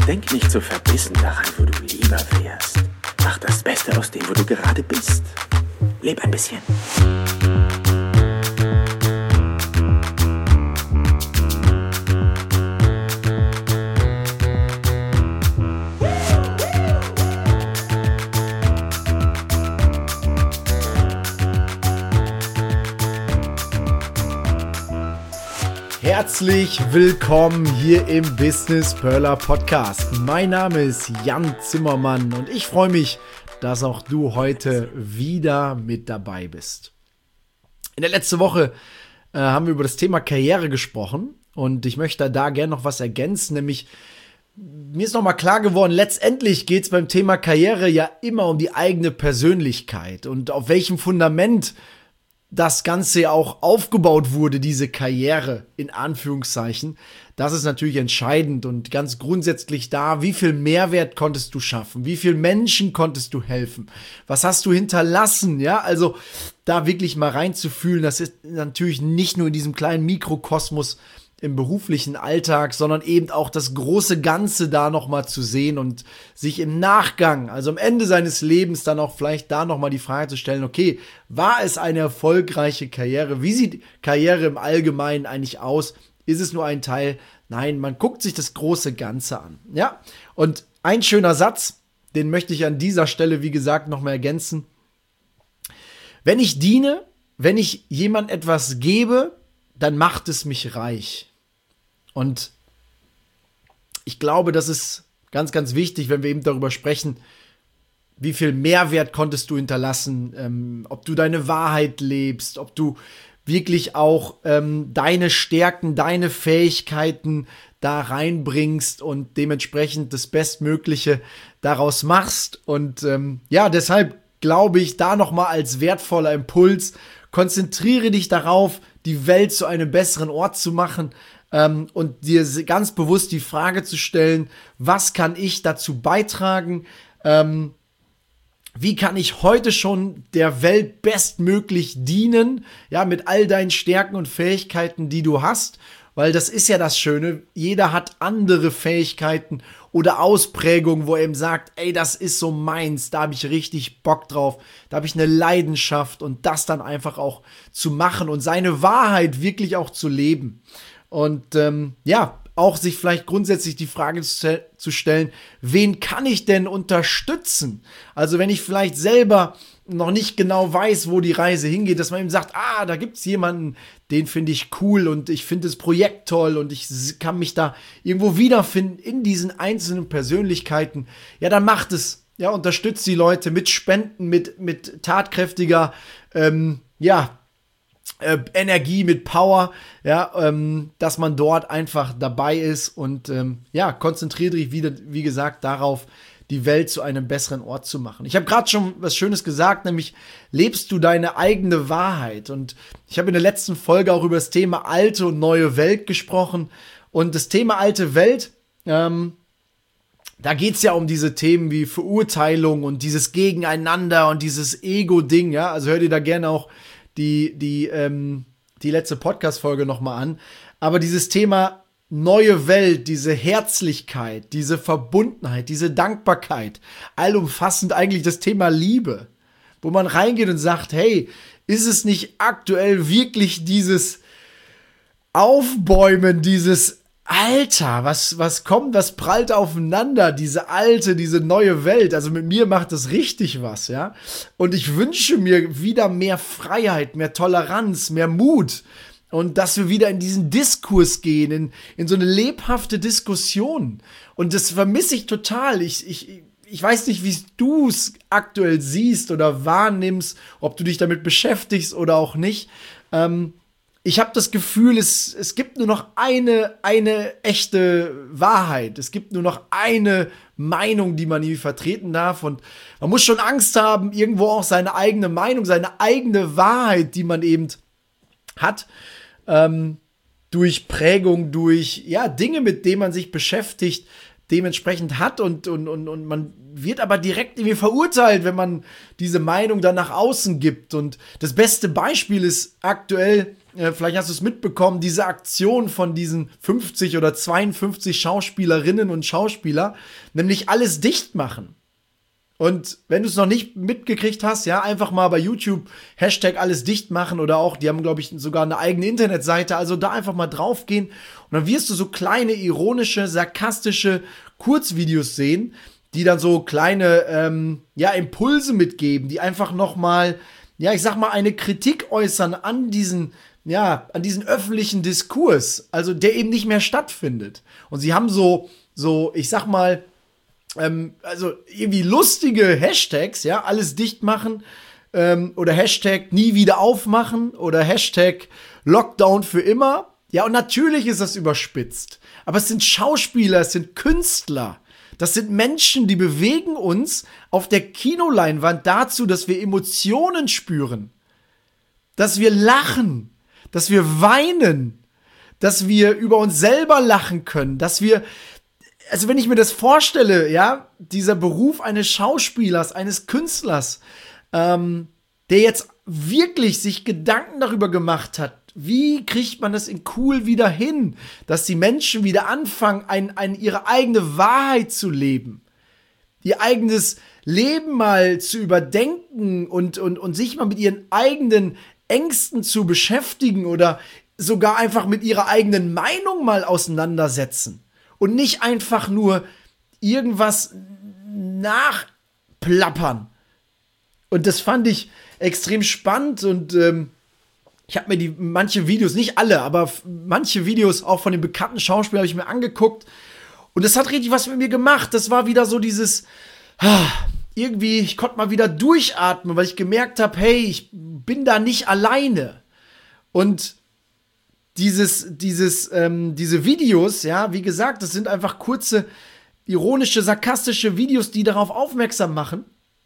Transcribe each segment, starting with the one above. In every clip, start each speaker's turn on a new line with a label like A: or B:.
A: Denk nicht so verbissen daran, wo du lieber wärst. Mach das Beste aus dem, wo du gerade bist. Leb ein bisschen.
B: Herzlich willkommen hier im Business Perler Podcast. Mein Name ist Jan Zimmermann und ich freue mich, dass auch du heute wieder mit dabei bist. In der letzten Woche haben wir über das Thema Karriere gesprochen und ich möchte da gerne noch was ergänzen, nämlich mir ist nochmal klar geworden, letztendlich geht es beim Thema Karriere ja immer um die eigene Persönlichkeit und auf welchem Fundament das Ganze ja auch aufgebaut wurde, diese Karriere in Anführungszeichen. Das ist natürlich entscheidend und ganz grundsätzlich da, wie viel Mehrwert konntest du schaffen, wie viel Menschen konntest du helfen, was hast du hinterlassen, ja, also da wirklich mal reinzufühlen, das ist natürlich nicht nur in diesem kleinen Mikrokosmos im beruflichen Alltag, sondern eben auch das große Ganze da nochmal zu sehen und sich im Nachgang, also am Ende seines Lebens dann auch vielleicht da nochmal die Frage zu stellen, okay, war es eine erfolgreiche Karriere? Wie sieht Karriere im Allgemeinen eigentlich aus? Ist es nur ein Teil? Nein, man guckt sich das große Ganze an, ja? Und ein schöner Satz, den möchte ich an dieser Stelle, wie gesagt, nochmal ergänzen. Wenn ich diene, wenn ich jemand etwas gebe, dann macht es mich reich. Und ich glaube, das ist ganz, ganz wichtig, wenn wir eben darüber sprechen, wie viel Mehrwert konntest du hinterlassen, ob du deine Wahrheit lebst, ob du wirklich auch deine Stärken, deine Fähigkeiten da reinbringst und dementsprechend das Bestmögliche daraus machst. Und deshalb glaube ich, da nochmal als wertvoller Impuls, konzentriere dich darauf, die Welt zu einem besseren Ort zu machen und dir ganz bewusst die Frage zu stellen, was kann ich dazu beitragen, wie kann ich heute schon der Welt bestmöglich dienen, ja, mit all deinen Stärken und Fähigkeiten, die du hast, weil das ist ja das Schöne, jeder hat andere Fähigkeiten oder Ausprägungen, wo er eben sagt, ey, das ist so meins, da habe ich richtig Bock drauf, da habe ich eine Leidenschaft und das dann einfach auch zu machen und seine Wahrheit wirklich auch zu leben. Und auch sich vielleicht grundsätzlich die Frage zu stellen, wen kann ich denn unterstützen? Also wenn ich vielleicht selber noch nicht genau weiß, wo die Reise hingeht, dass man eben sagt, da gibt's jemanden, den finde ich cool und ich finde das Projekt toll und ich kann mich da irgendwo wiederfinden in diesen einzelnen Persönlichkeiten. Ja, dann macht es. Ja, unterstützt die Leute mit Spenden, mit tatkräftiger, Energie, mit Power, ja, dass man dort einfach dabei ist und konzentriere dich wieder, wie gesagt, darauf, die Welt zu einem besseren Ort zu machen. Ich habe gerade schon was Schönes gesagt, nämlich lebst du deine eigene Wahrheit. Und ich habe in der letzten Folge auch über das Thema alte und neue Welt gesprochen. Und das Thema alte Welt, da geht es ja um diese Themen wie Verurteilung und dieses Gegeneinander und dieses Ego-Ding, ja. Also hör dir da gerne auch die letzte Podcast-Folge nochmal an. Aber dieses Thema neue Welt, diese Herzlichkeit, diese Verbundenheit, diese Dankbarkeit, allumfassend eigentlich das Thema Liebe, wo man reingeht und sagt, hey, ist es nicht aktuell wirklich dieses Aufbäumen, dieses Alter, was kommt, was prallt aufeinander, diese alte, diese neue Welt, also mit mir macht das richtig was, ja, und ich wünsche mir wieder mehr Freiheit, mehr Toleranz, mehr Mut und dass wir wieder in diesen Diskurs gehen, in so eine lebhafte Diskussion und das vermisse ich total, ich weiß nicht, wie du es aktuell siehst oder wahrnimmst, ob du dich damit beschäftigst oder auch nicht, ich habe das Gefühl, es gibt nur noch eine echte Wahrheit. Es gibt nur noch eine Meinung, die man hier vertreten darf. Und man muss schon Angst haben, irgendwo auch seine eigene Meinung, seine eigene Wahrheit, die man eben hat, durch Prägung, durch Dinge, mit denen man sich beschäftigt, dementsprechend hat und man wird aber direkt irgendwie verurteilt, wenn man diese Meinung dann nach außen gibt. Und das beste Beispiel ist aktuell, vielleicht hast du es mitbekommen, diese Aktion von diesen 50 oder 52 Schauspielerinnen und Schauspieler, nämlich alles dicht machen. Und wenn du es noch nicht mitgekriegt hast, ja, einfach mal bei YouTube Hashtag alles dicht machen oder auch, die haben, glaube ich, sogar eine eigene Internetseite, also da einfach mal draufgehen und dann wirst du so kleine, ironische, sarkastische Kurzvideos sehen, die dann so kleine, Impulse mitgeben, die einfach nochmal, ja, ich sag mal, eine Kritik äußern an diesen öffentlichen Diskurs, also der eben nicht mehr stattfindet. Und sie haben so, ich sag mal, also irgendwie lustige Hashtags, ja, alles dicht machen, oder Hashtag nie wieder aufmachen oder Hashtag Lockdown für immer. Ja, und natürlich ist das überspitzt. Aber es sind Schauspieler, es sind Künstler. Das sind Menschen, die bewegen uns auf der Kinoleinwand dazu, dass wir Emotionen spüren. Dass wir lachen. Dass wir weinen. Dass wir über uns selber lachen können. Dass wir, also wenn ich mir das vorstelle, ja, dieser Beruf eines Schauspielers, eines Künstlers, der jetzt wirklich sich Gedanken darüber gemacht hat, wie kriegt man das in cool wieder hin, dass die Menschen wieder anfangen, ihre eigene Wahrheit zu leben, ihr eigenes Leben mal zu überdenken und sich mal mit ihren eigenen Ängsten zu beschäftigen oder sogar einfach mit ihrer eigenen Meinung mal auseinandersetzen und nicht einfach nur irgendwas nachplappern. Und das fand ich extrem spannend und ich habe mir manche Videos, nicht alle, aber manche Videos auch von den bekannten Schauspielern habe ich mir angeguckt. Und das hat richtig was mit mir gemacht. Das war wieder so dieses, irgendwie, ich konnte mal wieder durchatmen, weil ich gemerkt habe, hey, ich bin da nicht alleine. Und diese Videos, ja, wie gesagt, das sind einfach kurze, ironische, sarkastische Videos, die darauf aufmerksam machen,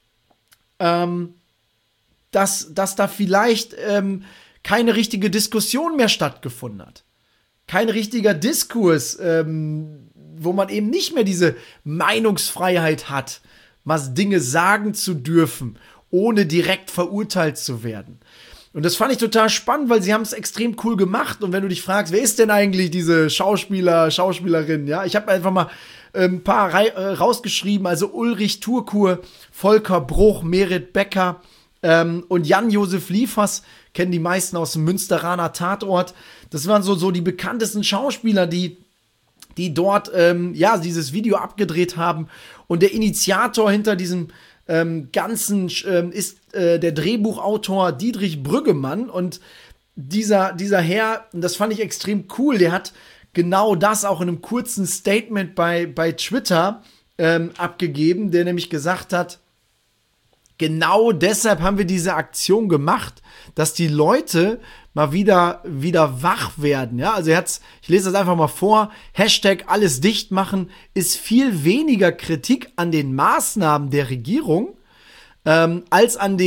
B: dass da vielleicht keine richtige Diskussion mehr stattgefunden hat. Kein richtiger Diskurs, wo man eben nicht mehr diese Meinungsfreiheit hat, mal Dinge sagen zu dürfen, ohne direkt verurteilt zu werden. Und das fand ich total spannend, weil sie haben es extrem cool gemacht. Und wenn du dich fragst, wer ist denn eigentlich diese Schauspielerin? Ja, ich habe einfach mal ein paar rausgeschrieben. Also Ulrich Turkur, Volker Bruch, Merit Becker und Jan-Josef Liefers, kennen die meisten aus dem Münsteraner Tatort. Das waren so die bekanntesten Schauspieler, die dort dieses Video abgedreht haben. Und der Initiator hinter diesem Ganzen ist der Drehbuchautor Dietrich Brüggemann. Und dieser Herr, das fand ich extrem cool, der hat genau das auch in einem kurzen Statement bei Twitter abgegeben, der nämlich gesagt hat, genau deshalb haben wir diese Aktion gemacht, dass die Leute mal wieder wach werden. Ja, also ich lese das einfach mal vor. Hashtag alles dicht machen ist viel weniger Kritik an den Maßnahmen der Regierung, als an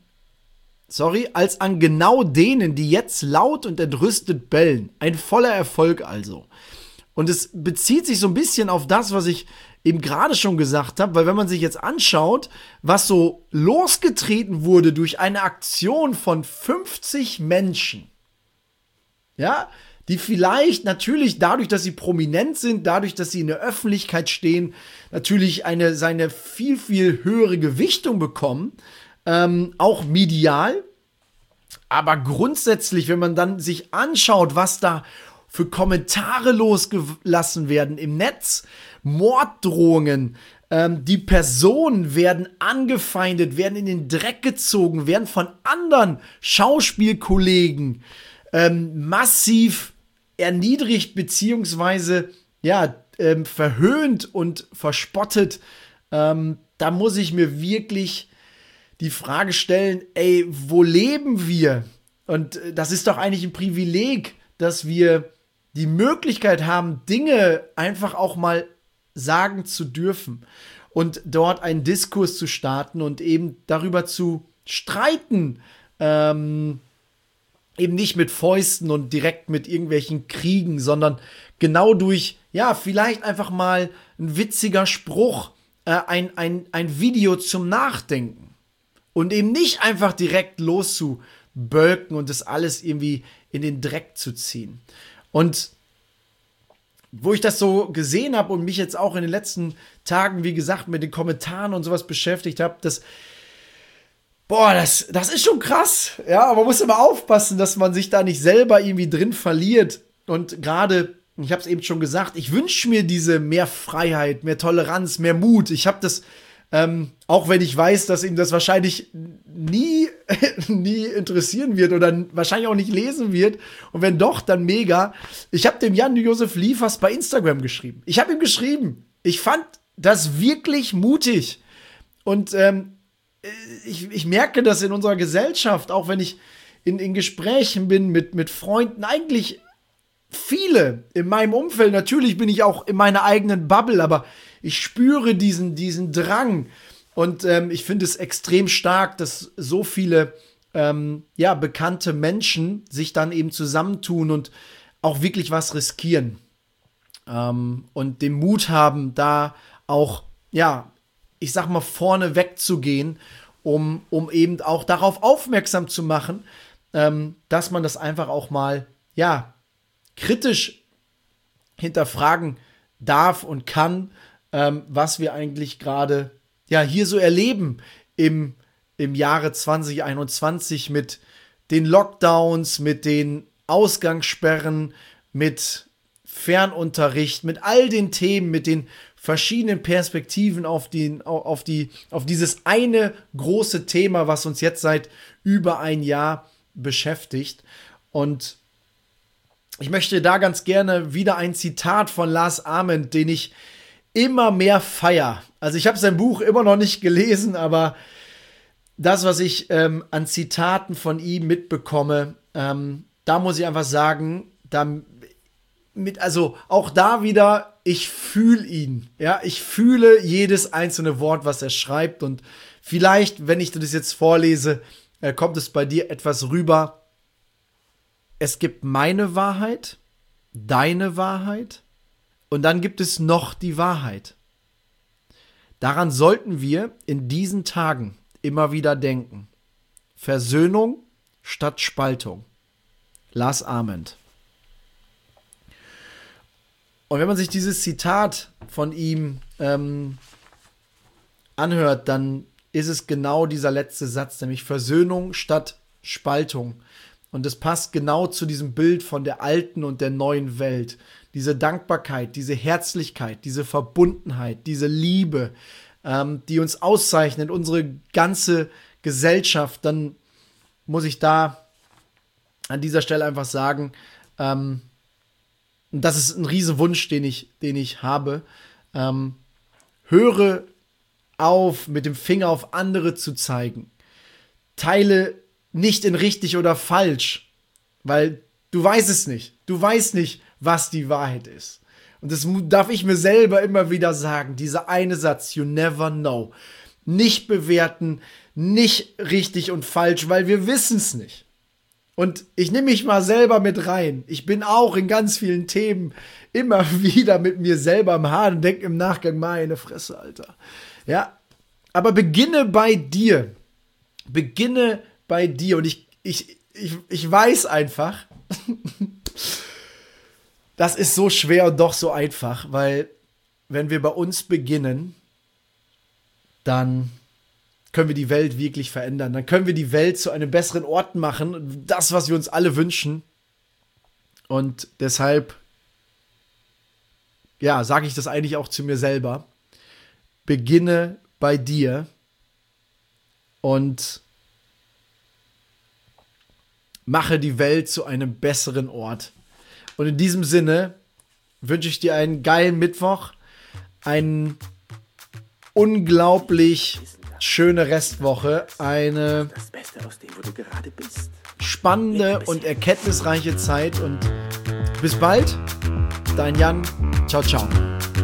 B: genau denen, die jetzt laut und entrüstet bellen. Ein voller Erfolg also. Und es bezieht sich so ein bisschen auf das, was ich eben gerade schon gesagt habe, weil wenn man sich jetzt anschaut, was so losgetreten wurde durch eine Aktion von 50 Menschen, ja, die vielleicht natürlich dadurch, dass sie prominent sind, dadurch, dass sie in der Öffentlichkeit stehen, natürlich seine viel, viel höhere Gewichtung bekommen, auch medial, aber grundsätzlich, wenn man dann sich anschaut, was da für Kommentare losgelassen werden im Netz, Morddrohungen, die Personen werden angefeindet, werden in den Dreck gezogen, werden von anderen Schauspielkollegen massiv erniedrigt beziehungsweise verhöhnt und verspottet. Da muss ich mir wirklich die Frage stellen, ey, wo leben wir? Und das ist doch eigentlich ein Privileg, dass wir die Möglichkeit haben, Dinge einfach auch mal sagen zu dürfen und dort einen Diskurs zu starten und eben darüber zu streiten, eben nicht mit Fäusten und direkt mit irgendwelchen Kriegen, sondern genau durch ja, vielleicht einfach mal ein witziger Spruch, ein Video zum Nachdenken und eben nicht einfach direkt loszubölken und das alles irgendwie in den Dreck zu ziehen. Und wo ich das so gesehen habe und mich jetzt auch in den letzten Tagen, wie gesagt, mit den Kommentaren und sowas beschäftigt habe, das ist schon krass. Ja, aber man muss immer aufpassen, dass man sich da nicht selber irgendwie drin verliert. Und gerade, ich habe es eben schon gesagt, ich wünsche mir diese mehr Freiheit, mehr Toleranz, mehr Mut. Ich habe das, auch wenn ich weiß, dass ihm das wahrscheinlich nie interessieren wird oder wahrscheinlich auch nicht lesen wird. Und wenn doch, dann mega. Ich habe dem Jan-Josef Liefers bei Instagram geschrieben. Ich habe ihm geschrieben. Ich fand das wirklich mutig. Und ich merke das in unserer Gesellschaft, auch wenn ich in Gesprächen bin mit Freunden, eigentlich viele in meinem Umfeld. Natürlich bin ich auch in meiner eigenen Bubble, aber ich spüre diesen Drang. Und ich finde es extrem stark, dass so viele bekannte Menschen sich dann eben zusammentun und auch wirklich was riskieren. Und den Mut haben, da auch, ja, ich sag mal, vorne wegzugehen, um eben auch darauf aufmerksam zu machen, dass man das einfach auch mal, ja, kritisch hinterfragen darf und kann, was wir eigentlich gerade, ja, hier so erleben im Jahre 2021 mit den Lockdowns, mit den Ausgangssperren, mit Fernunterricht, mit all den Themen, mit den verschiedenen Perspektiven auf dieses eine große Thema, was uns jetzt seit über ein Jahr beschäftigt. Und ich möchte da ganz gerne wieder ein Zitat von Lars Ament, den ich immer mehr feier. Also ich habe sein Buch immer noch nicht gelesen, aber das, was ich an Zitaten von ihm mitbekomme, da muss ich einfach sagen, also auch da wieder, ich fühle ihn. Ja, ich fühle jedes einzelne Wort, was er schreibt. Und vielleicht, wenn ich das jetzt vorlese, kommt es bei dir etwas rüber. Es gibt meine Wahrheit, deine Wahrheit und dann gibt es noch die Wahrheit. Daran sollten wir in diesen Tagen immer wieder denken. Versöhnung statt Spaltung. Lars Ament. Und wenn man sich dieses Zitat von ihm anhört, dann ist es genau dieser letzte Satz, nämlich Versöhnung statt Spaltung. Und es passt genau zu diesem Bild von der alten und der neuen Welt. Diese Dankbarkeit, diese Herzlichkeit, diese Verbundenheit, diese Liebe, die uns auszeichnet, unsere ganze Gesellschaft. Dann muss ich da an dieser Stelle einfach sagen, und das ist ein Riesenwunsch, den ich habe. Höre auf, mit dem Finger auf andere zu zeigen. Teile nicht in richtig oder falsch, weil du weißt es nicht. Du weißt nicht, was die Wahrheit ist. Und das darf ich mir selber immer wieder sagen. Dieser eine Satz, you never know. Nicht bewerten, nicht richtig und falsch, weil wir wissen es nicht. Und ich nehme mich mal selber mit rein. Ich bin auch in ganz vielen Themen immer wieder mit mir selber im Haar und denke im Nachgang, meine Fresse, Alter. Ja, aber beginne bei dir. Beginne bei dir. Und ich weiß einfach, das ist so schwer und doch so einfach, weil wenn wir bei uns beginnen, dann können wir die Welt wirklich verändern. Dann können wir die Welt zu einem besseren Ort machen. Das, was wir uns alle wünschen. Und deshalb, ja, sage ich das eigentlich auch zu mir selber. Beginne bei dir und mache die Welt zu einem besseren Ort. Und in diesem Sinne wünsche ich dir einen geilen Mittwoch, eine unglaublich schöne Restwoche, eine
A: Das Beste aus dem, wo du gerade bist.
B: spannende und erkenntnisreiche Zeit und bis bald, dein Jan, ciao, ciao.